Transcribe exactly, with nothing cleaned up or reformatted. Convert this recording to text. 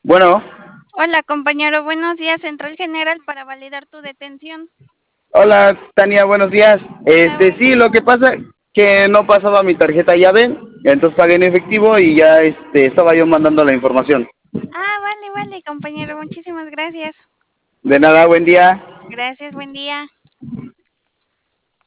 Bueno, Hola, compañero. Buenos días, Central General para validar tu detención. hola Tania, buenos días. Hola, Este, buenos sí, lo que días. pasa que no pasaba mi tarjeta llave, entonces pagué en efectivo y ya este, estaba yo mandando la información. Ah, vale, vale, compañero. Muchísimas gracias. De nada, buen día. Gracias, buen día.